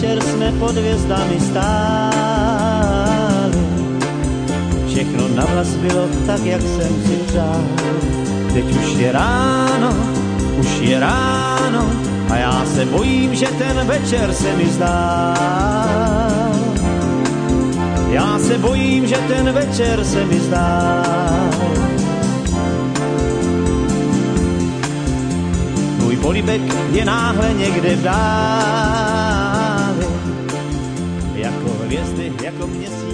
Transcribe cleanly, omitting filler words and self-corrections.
večer jsme pod hvězdami stáli. Všechno na vlas bylo tak, jak jsem si přál. Teď už je ráno a já se bojím, že ten večer se mi zdál. Já se bojím, že ten večer se mi zdál. Tvůj polibek je náhle někde v dáli, jako hvězdy, jako měsíc.